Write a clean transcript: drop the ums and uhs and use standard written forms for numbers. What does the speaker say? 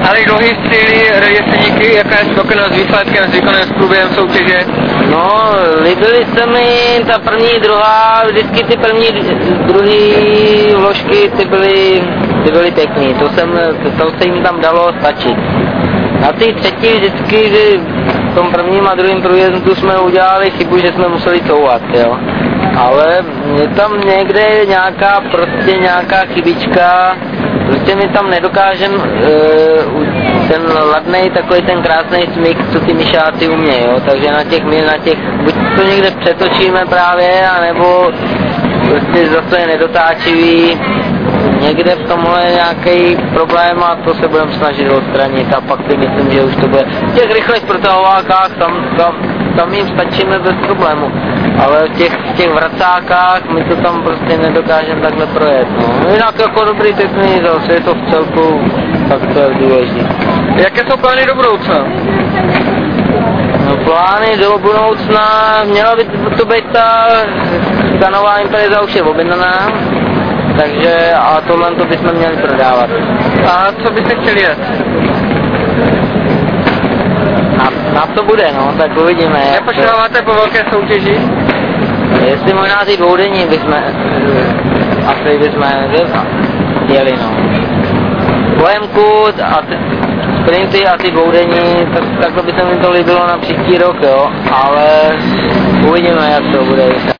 Ale dlouhý střílí, jestli díky, jaká je spokojenost s výsledkem, s výkonem, s průběhem soutěže? No, líbily se mi ta první, druhá, vždycky ty první, druhý vložky, ty byly pěkný, to se jim tam dalo stačit. Na ty třetí vždycky, že v tom prvním a druhém průjezdu jsme udělali chybu, že jsme museli couvat, jo. Ale je tam někde nějaká chybička, prostě my tam nedokážem ten ladnej, takový ten krásný smyk, co ty myšáci umějí, jo. Takže na těch, buď to někde přetočíme právě, anebo prostě zase je nedotáčivý. Někde v tomhle je nějaký problém a to se budeme snažit odstranit a pak si myslím, že už to bude. V těch rychlých protahovákách tam jim stačíme bez problému, ale v těch vracákách my to tam prostě nedokážeme takhle projet. No. Jinak jako dobrý technik, zase je to v celku, tak to je důležité. Jaké jsou plány do budoucna? No, plány do budoucna, měla by to být ta nová Impreza už je objednaná. Takže a tohle to bychom měli prodávat. A co byste chtěli jet? Na to bude, no, tak uvidíme. Nepočítáváte po velké soutěži? Jestli možná ty dvoudenní bychom jeli, no. Bohemku a sprinty a ty dvoudenní, tak by se mi to líbilo na příští rok, jo, ale uvidíme, jak to bude.